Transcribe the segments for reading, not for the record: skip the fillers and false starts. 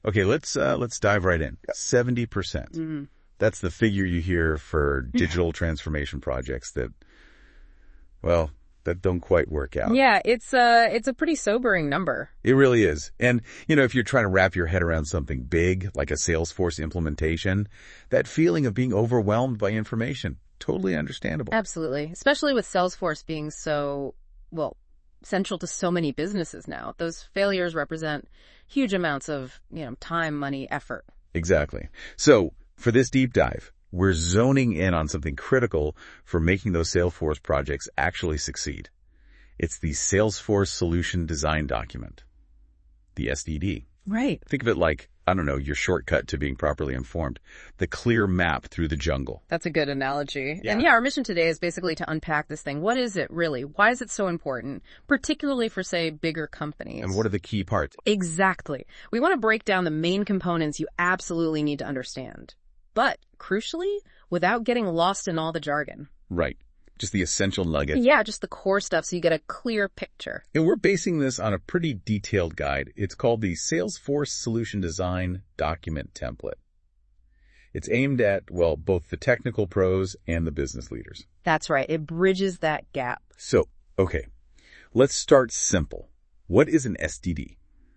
Okay, let's dive right in. 70%. Mm-hmm. That's the figure you hear for digital transformation projects that don't quite work out. Yeah, it's a pretty sobering number. It really is. And, if you're trying to wrap your head around something big, like a Salesforce implementation, that feeling of being overwhelmed by information, totally understandable. Absolutely. Especially with Salesforce being so, central to so many businesses now. Those failures represent huge amounts of, time, money, effort. Exactly. So, for this deep dive, we're zoning in on something critical for making those Salesforce projects actually succeed. It's the Salesforce Solution Design Document, the SDD. Right. Think of it like, your shortcut to being properly informed, the clear map through the jungle. That's a good analogy. Yeah. And our mission today is basically to unpack this thing. What is it really? Why is it so important, particularly for, say, bigger companies? And what are the key parts? Exactly. We want to break down the main components you absolutely need to understand. But, crucially, without getting lost in all the jargon. Right. Just the essential nuggets. Yeah, just the core stuff so you get a clear picture. And we're basing this on a pretty detailed guide. It's called the Salesforce Solution Design Document Template. It's aimed at, both the technical pros and the business leaders. That's right. It bridges that gap. So, okay, let's start simple. What is an SDD?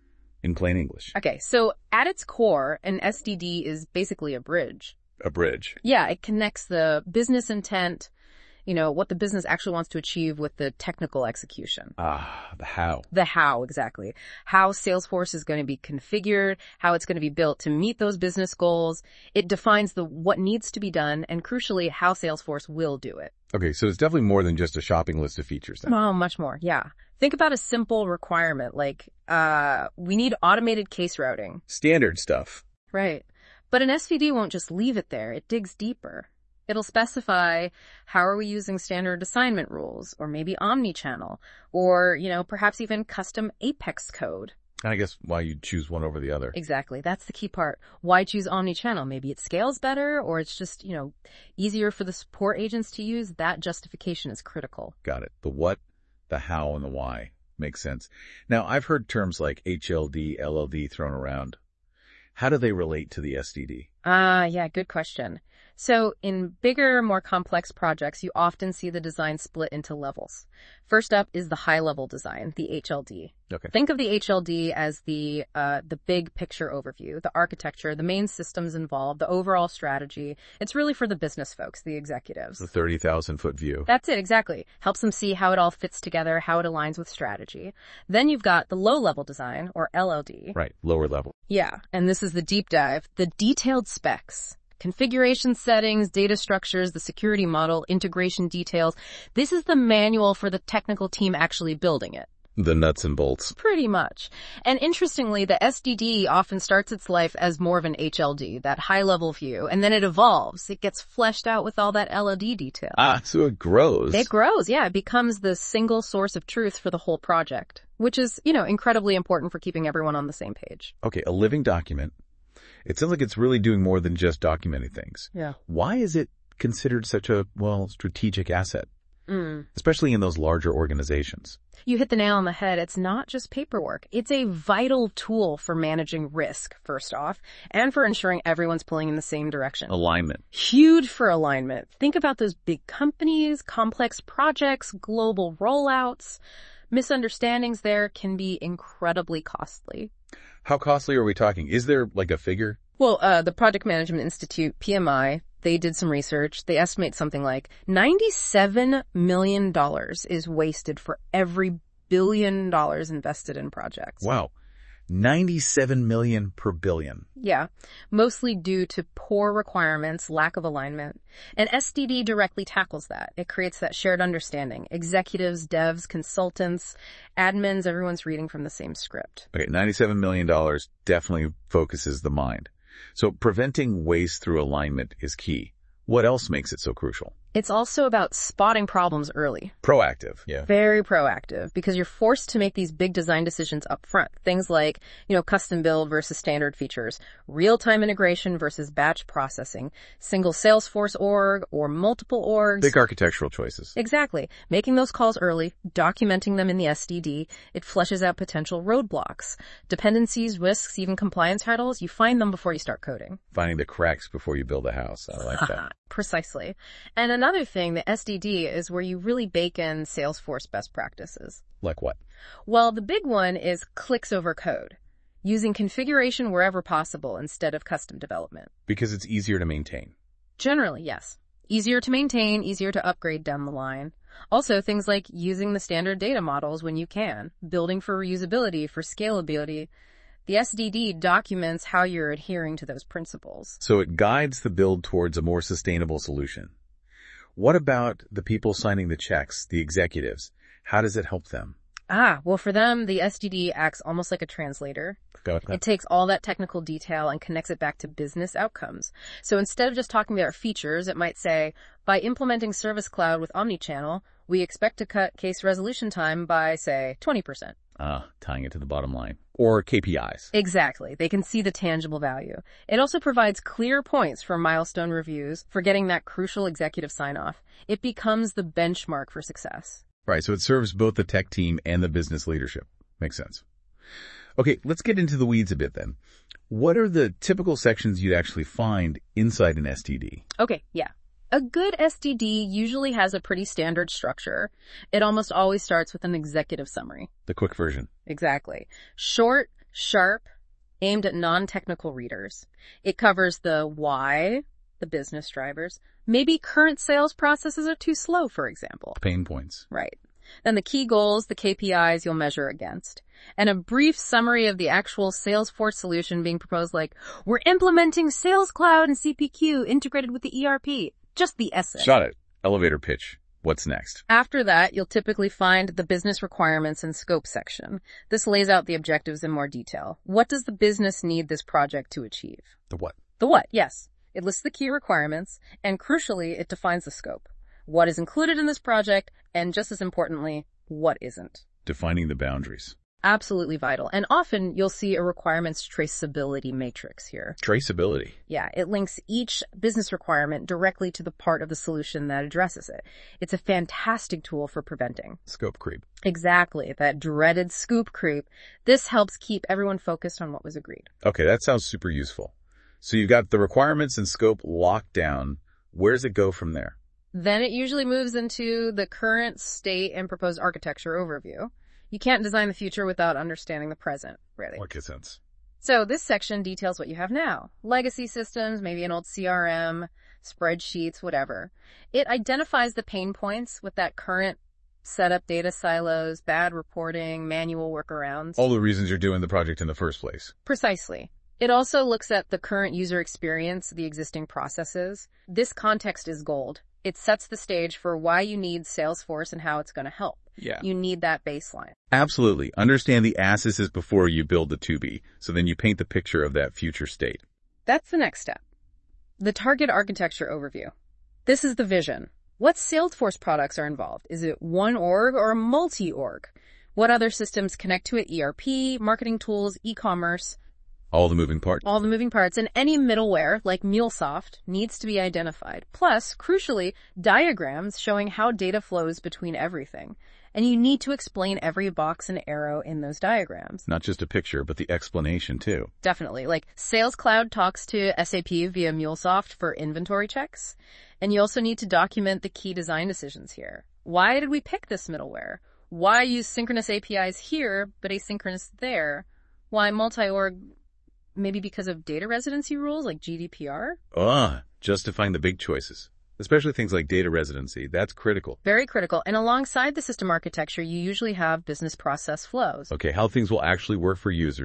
In plain English. Okay, so at its core, an SDD is basically a bridge. A bridge. Yeah, it connects the business intent, what the business actually wants to achieve with the technical execution. The how. The how, exactly. How Salesforce is going to be configured, how it's going to be built to meet those business goals. It defines what needs to be done, and crucially, how Salesforce will do it. Okay, so it's definitely more than just a shopping list of features then. Oh, much more, yeah. Think about a simple requirement like, we need automated case routing. Standard stuff. Right. But an SVD won't just leave it there. It digs deeper. It'll specify how are we using standard assignment rules, or maybe omnichannel, or, perhaps even custom Apex code. I guess why you choose one over the other. Exactly. That's the key part. Why choose omnichannel? Maybe it scales better, or it's just, easier for the support agents to use. That justification is critical. Got it. The what, the how, and the why. Makes sense. Now, I've heard terms like HLD, LLD thrown around. How do they relate to the SDD? Yeah, good question. So in bigger, more complex projects, you often see the design split into levels. First up is the high-level design, the HLD. Okay. Think of the HLD as the big picture overview, the architecture, the main systems involved, the overall strategy. It's really for the business folks, the executives. The 30,000-foot view. That's it, exactly. Helps them see how it all fits together, how it aligns with strategy. Then you've got the low-level design, or LLD. Right, lower level. Yeah, and this is the deep dive, the detailed specs. Configuration settings, data structures, the security model, integration details. This is the manual for the technical team actually building it. The nuts and bolts. Pretty much. And interestingly, the SDD often starts its life as more of an HLD, that high-level view, and then it evolves. It gets fleshed out with all that LLD detail. So it grows. It grows, yeah. It becomes the single source of truth for the whole project, which is, incredibly important for keeping everyone on the same page. Okay, a living document. It sounds like it's really doing more than just documenting things. Yeah. Why is it considered such a, strategic asset? Especially in those larger organizations. You hit the nail on the head. It's not just paperwork. It's a vital tool for managing risk, first off, and for ensuring everyone's pulling in the same direction. Alignment. Huge for alignment. Think about those big companies, complex projects, global rollouts. Misunderstandings there can be incredibly costly. How costly are we talking? Is there like a figure? Well, the Project Management Institute, PMI, they did some research. They estimate something like $97 million is wasted for every $1 billion invested in projects. Wow. 97 million per billion. Yeah, mostly due to poor requirements, lack of alignment. And SDD directly tackles that. It creates that shared understanding. Executives, devs, consultants, admins, everyone's reading from the same script. Okay, $97 million definitely focuses the mind. So preventing waste through alignment is key. What else makes it so crucial? It's also about spotting problems early. Proactive. Yeah. Very proactive, because you're forced to make these big design decisions up front. Things like, custom build versus standard features, real-time integration versus batch processing, single Salesforce org or multiple orgs. Big architectural choices. Exactly. Making those calls early, documenting them in the SDD, it fleshes out potential roadblocks. Dependencies, risks, even compliance hurdles, you find them before you start coding. Finding the cracks before you build a house. I like that. Precisely. And another thing, the SDD, is where you really bake in Salesforce best practices. Like what? Well, the big one is clicks over code, using configuration wherever possible instead of custom development. Because it's easier to maintain. Generally, yes. Easier to maintain, easier to upgrade down the line. Also, things like using the standard data models when you can, building for reusability, for scalability. The SDD documents how you're adhering to those principles. So it guides the build towards a more sustainable solution. What about the people signing the checks, the executives? How does it help them? Well, for them, the SDD acts almost like a translator. It takes all that technical detail and connects it back to business outcomes. So instead of just talking about features, it might say, by implementing Service Cloud with Omnichannel, we expect to cut case resolution time by, say, 20%. Tying it to the bottom line. Or KPIs. Exactly. They can see the tangible value. It also provides clear points for milestone reviews, for getting that crucial executive sign-off. It becomes the benchmark for success. Right, so it serves both the tech team and the business leadership. Makes sense. Okay, let's get into the weeds a bit then. What are the typical sections you'd actually find inside an SDD? Okay, yeah. A good SDD usually has a pretty standard structure. It almost always starts with an executive summary. The quick version. Exactly. Short, sharp, aimed at non-technical readers. It covers the why, the business drivers. Maybe current sales processes are too slow, for example. Pain points. Right. Then the key goals, the KPIs you'll measure against. And a brief summary of the actual Salesforce solution being proposed, like, we're implementing Sales Cloud and CPQ integrated with the ERP. Just the essence. Shot it. Elevator pitch. What's next? After that, you'll typically find the business requirements and scope section. This lays out the objectives in more detail. What does the business need this project to achieve? The what? The what, yes. It lists the key requirements, and crucially, it defines the scope. What is included in this project, and just as importantly, what isn't. Defining the boundaries. Absolutely vital. And often you'll see a requirements traceability matrix here. Traceability. Yeah, it links each business requirement directly to the part of the solution that addresses it. It's a fantastic tool for preventing scope creep. Exactly, that dreaded scoop creep. This helps keep everyone focused on what was agreed. Okay, that sounds super useful. So you've got the requirements and scope locked down. Where does it go from there? Then it usually moves into the current state and proposed architecture overview. You can't design the future without understanding the present, really. Makes sense. So this section details what you have now. Legacy systems, maybe an old CRM, spreadsheets, whatever. It identifies the pain points with that current setup, data silos, bad reporting, manual workarounds. All the reasons you're doing the project in the first place. Precisely. It also looks at the current user experience, the existing processes. This context is gold. It sets the stage for why you need Salesforce and how it's going to help. Yeah. You need that baseline. Absolutely. Understand the as-is before you build the to-be, so then you paint the picture of that future state. That's the next step. The target architecture overview. This is the vision. What Salesforce products are involved? Is it one org or a multi-org? What other systems connect to it? ERP, marketing tools, e-commerce. All the moving parts. All the moving parts. And any middleware, like MuleSoft, needs to be identified. Plus, crucially, diagrams showing how data flows between everything. And you need to explain every box and arrow in those diagrams. Not just a picture, but the explanation too. Definitely. Like Sales Cloud talks to SAP via MuleSoft for inventory checks. And you also need to document the key design decisions here. Why did we pick this middleware? Why use synchronous APIs here, but asynchronous there? Why multi-org? Maybe because of data residency rules like GDPR? Justifying the big choices. Especially things like data residency. That's critical. Very critical. And alongside the system architecture, you usually have business process flows. Okay, how things will actually work for users.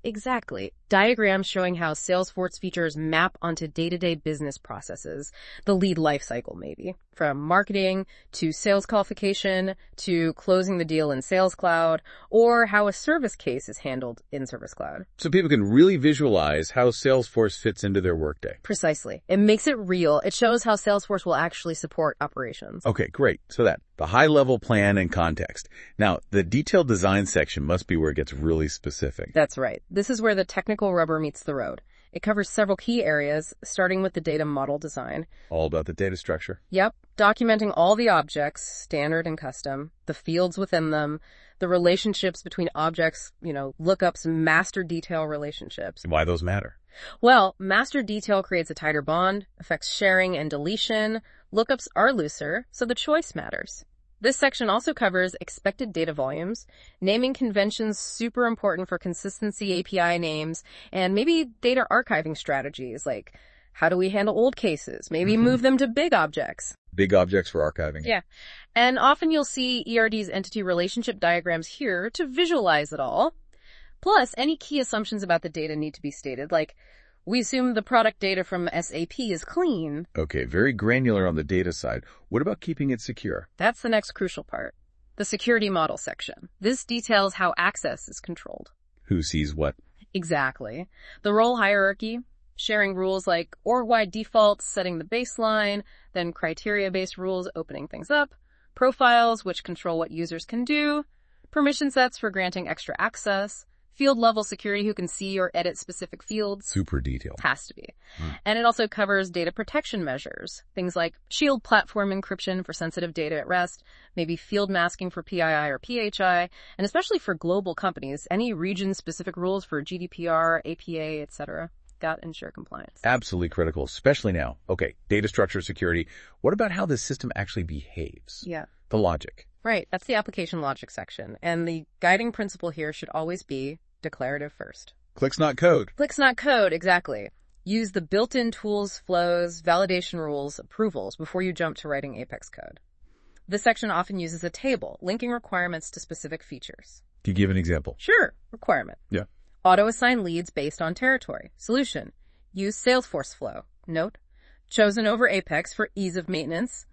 Exactly. Diagrams showing how Salesforce features map onto day-to-day business processes, the lead lifecycle maybe, from marketing to sales qualification to closing the deal in Sales Cloud, or how a service case is handled in Service Cloud. So people can really visualize how Salesforce fits into their workday. Precisely. It makes it real. It shows how Salesforce will actually support operations. Okay, great. So the high-level plan and context. Now, the detailed design section must be where it gets really specific. That's right. This is where the technical rubber meets the road. It covers several key areas, starting with the data model design. All about the data structure. Yep, documenting all the objects, standard and custom, the fields within them, the relationships between objects, lookups, master detail relationships. Why those matter? Well, master detail creates a tighter bond, affects sharing and deletion. Lookups are looser, so the choice matters. This section also covers expected data volumes, naming conventions super important for consistency API names, and maybe data archiving strategies like how do we handle old cases, maybe move them to big objects. Big objects for archiving. Yeah. And often you'll see ERD's entity relationship diagrams here to visualize it all. Plus, any key assumptions about the data need to be stated, like we assume the product data from SAP is clean. Okay, very granular on the data side. What about keeping it secure? That's the next crucial part. The security model section. This details how access is controlled. Who sees what? Exactly. The role hierarchy, sharing rules like org-wide defaults, setting the baseline, then criteria-based rules opening things up, profiles which control what users can do, permission sets for granting extra access, field-level security who can see or edit specific fields. Super detailed. Has to be. And it also covers data protection measures, things like shield platform encryption for sensitive data at rest, maybe field masking for PII or PHI, and especially for global companies, any region-specific rules for GDPR, APA, etc. Got ensure compliance. Absolutely critical, especially now. Okay, data structure security. What about how the system actually behaves? Yeah. The logic. Right, that's the application logic section. And the guiding principle here should always be declarative first. Clicks not code. Clicks not code, exactly. Use the built-in tools, flows, validation rules, approvals before you jump to writing Apex code. This section often uses a table, linking requirements to specific features. Can you give an example? Sure, requirement. Yeah. Auto-assign leads based on territory. Solution. Use Salesforce flow. Note. Chosen over Apex for ease of maintenance.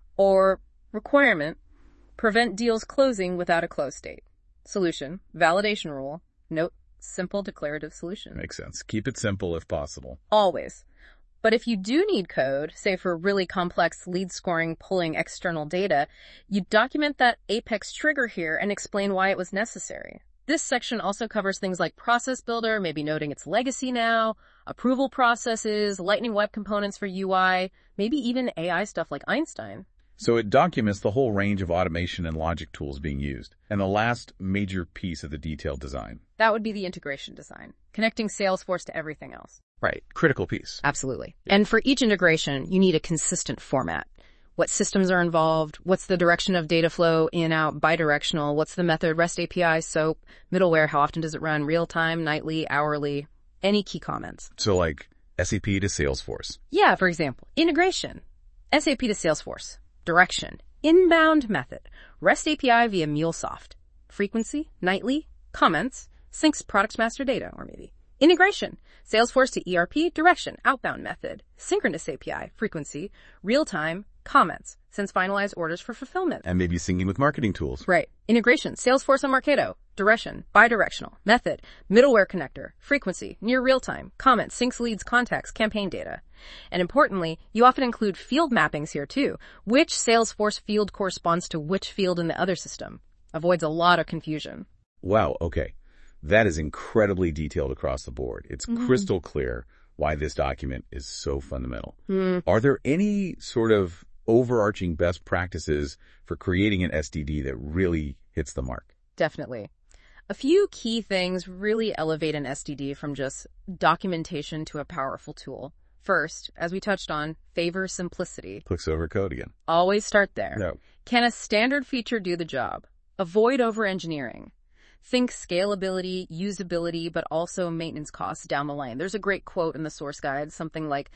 Or requirement. Prevent deals closing without a close date. Solution. Validation rule. Note. Simple declarative solution. Makes sense. Keep it simple if possible. Always. But if you do need code, say for really complex lead scoring, pulling external data, you document that Apex trigger here and explain why it was necessary. This section also covers things like Process Builder, maybe noting its legacy now, approval processes, Lightning Web Components for UI, maybe even AI stuff like Einstein. So it documents the whole range of automation and logic tools being used. And the last major piece of the detailed design. That would be the integration design, connecting Salesforce to everything else. Right. Critical piece. Absolutely. And for each integration, you need a consistent format. What systems are involved? What's the direction of data flow, in, out, bidirectional? What's the method, REST API, SOAP, middleware? How often does it run? Real time, nightly, hourly? Any key comments? So like SAP to Salesforce. Yeah, for example, integration. SAP to Salesforce. Direction. Inbound method. REST API via MuleSoft. Frequency, nightly, comments, syncs product master data, or maybe. Integration. Salesforce to ERP, direction, outbound method. Synchronous API, frequency, real-time, comments, sends finalized orders for fulfillment. And maybe syncing with marketing tools. Right. Integration. Salesforce and Marketo. Direction. Bidirectional. Method. Middleware connector. Frequency. Near real-time. Comments. Syncs leads, contacts, campaign data. And importantly, you often include field mappings here too. Which Salesforce field corresponds to which field in the other system. Avoids a lot of confusion. Wow. Okay. That is incredibly detailed across the board. It's crystal clear why this document is so fundamental. Are there any sort of overarching best practices for creating an SDD that really hits the mark? Definitely. A few key things really elevate an SDD from just documentation to a powerful tool. First, as we touched on, favor simplicity. Clicks over code again. Always start there. No. Can a standard feature do the job? Avoid over-engineering. Think scalability, usability, but also maintenance costs down the line. There's a great quote in the source guide, something like,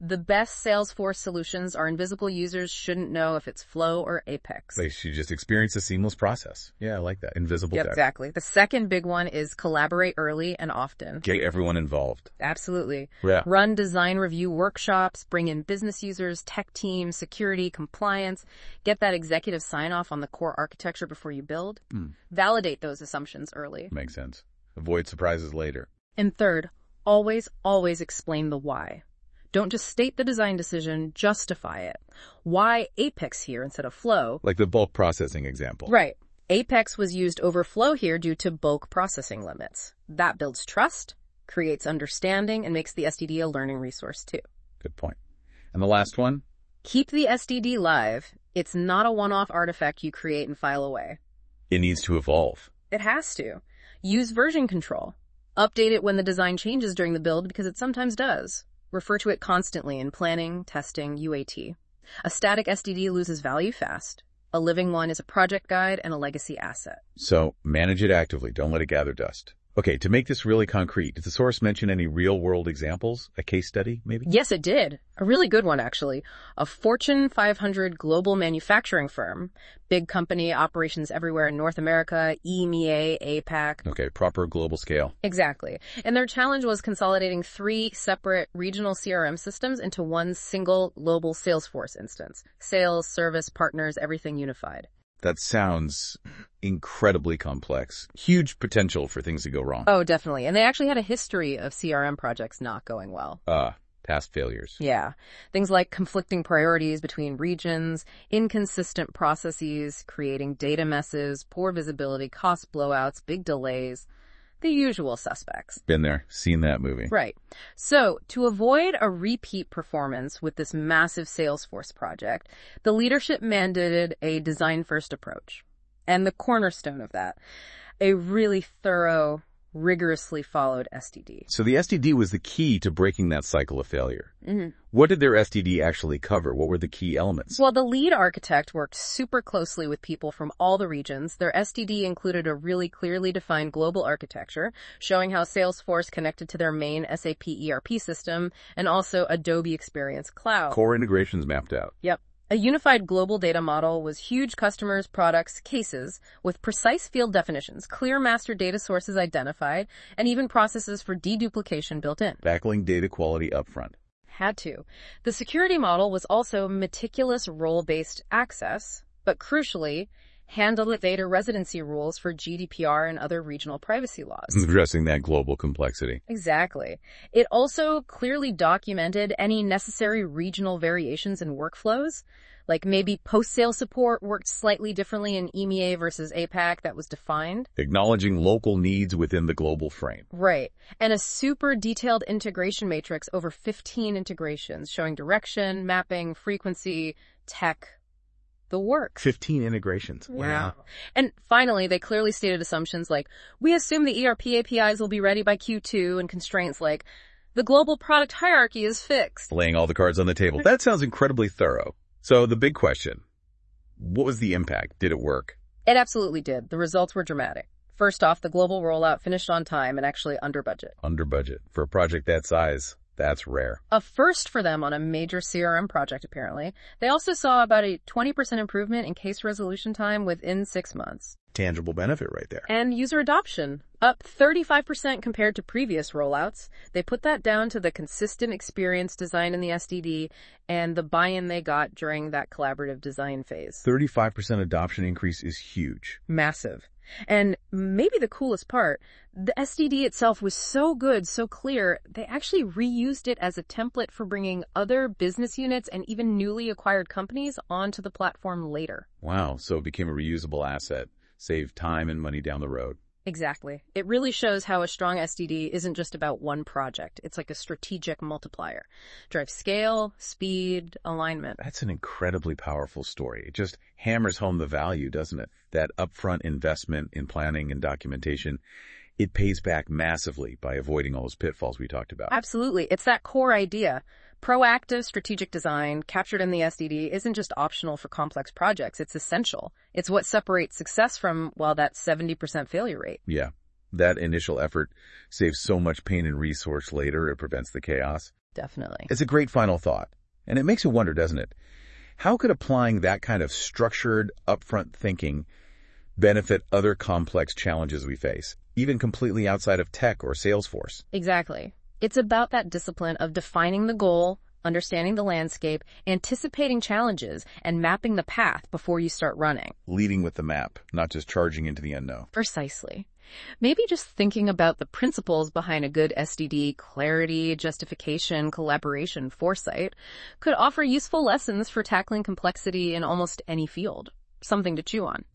The best Salesforce solutions are invisible. Users shouldn't know if it's Flow or Apex. They should just experience a seamless process. Yeah, I like that. Invisible Yep, tech. exactly. The second big one is collaborate early and often. Get everyone involved. Absolutely. Yeah. Run design review workshops, bring in business users, tech teams, security, compliance, get that executive sign-off on the core architecture before you build. Validate those assumptions early. Makes sense. Avoid surprises later. And third, always explain the why. Don't just state the design decision, justify it. Why Apex here instead of Flow? Like the bulk processing example. Right. Apex was used over Flow here due to bulk processing limits. That builds trust, creates understanding, and makes the SDD a learning resource too. Good point. And the last one? Keep the SDD live. It's not a one-off artifact you create and file away. It needs to evolve. It has to. Use version control. Update it when the design changes during the build because it sometimes does. Refer to it constantly in planning, testing, UAT. A static SDD loses value fast. A living one is a project guide and a legacy asset. So manage it actively. Don't let it gather dust. Okay, to make this really concrete, did the source mention any real-world examples? A case study, maybe? Yes, it did. A really good one, actually. A Fortune 500 global manufacturing firm. Big company, operations everywhere in North America, EMEA, APAC. Okay, proper global scale. Exactly. And their challenge was consolidating 3 separate regional CRM systems into one single global Salesforce instance. Sales, service, partners, everything unified. That sounds incredibly complex. Huge potential for things to go wrong. Oh, definitely. And they actually had a history of CRM projects not going well. Past failures. Yeah. Things like conflicting priorities between regions, inconsistent processes, creating data messes, poor visibility, cost blowouts, big delays. The usual suspects. Been there. Seen that movie. Right. So, to avoid a repeat performance with this massive Salesforce project, the leadership mandated a design-first approach. And the cornerstone of that, a really thorough, rigorously followed SDD. So the SDD was the key to breaking that cycle of failure. Mm-hmm. What did their SDD actually cover? What were the key elements? Well, the lead architect worked super closely with people from all the regions. Their SDD included a really clearly defined global architecture, showing how Salesforce connected to their main SAP ERP system and also Adobe Experience Cloud. Core integrations mapped out. Yep. A unified global data model was huge customers, products, cases with precise field definitions, clear master data sources identified, and even processes for deduplication built in. Backlink data quality upfront. Had to. The security model was also meticulous role-based access, but crucially, handled data residency rules for GDPR and other regional privacy laws. Addressing that global complexity. Exactly. It also clearly documented any necessary regional variations in workflows, like maybe post-sale support worked slightly differently in EMEA versus APAC that was defined. Acknowledging local needs within the global frame. Right. And a super detailed integration matrix over 15 integrations showing direction, mapping, frequency, tech, the work. 15 integrations. Wow. And finally, they clearly stated assumptions like, we assume the ERP APIs will be ready by Q2, and constraints like, the global product hierarchy is fixed. Laying all the cards on the table. That sounds incredibly thorough. So the big question, what was the impact? Did it work? It absolutely did. The results were dramatic. First off, the global rollout finished on time and actually under budget. Under budget. For a project that size, that's rare. A first for them on a major CRM project, apparently. They also saw about a 20% improvement in case resolution time within 6 months. Tangible benefit right there. And user adoption, up 35% compared to previous rollouts. They put that down to the consistent experience design in the SDD and the buy-in they got during that collaborative design phase. 35% adoption increase is huge. Massive. And maybe the coolest part, the SDD itself was so good, so clear, they actually reused it as a template for bringing other business units and even newly acquired companies onto the platform later. Wow, so it became a reusable asset, saved time and money down the road. Exactly. It really shows how a strong SDD isn't just about one project. It's like a strategic multiplier. Drives scale, speed, alignment. That's an incredibly powerful story. It just hammers home the value, doesn't it? That upfront investment in planning and documentation, it pays back massively by avoiding all those pitfalls we talked about. Absolutely. It's that core idea. Proactive strategic design captured in the SDD isn't just optional for complex projects. It's essential. It's what separates success from, well, that 70% failure rate. Yeah. That initial effort saves so much pain and resource later, it prevents the chaos. Definitely. It's a great final thought. And it makes you wonder, doesn't it? How could applying that kind of structured, upfront thinking benefit other complex challenges we face, even completely outside of tech or Salesforce? Exactly. It's about that discipline of defining the goal, understanding the landscape, anticipating challenges, and mapping the path before you start running. Leading with the map, not just charging into the unknown. Precisely. Maybe just thinking about the principles behind a good SDD, clarity, justification, collaboration, foresight, could offer useful lessons for tackling complexity in almost any field. Something to chew on.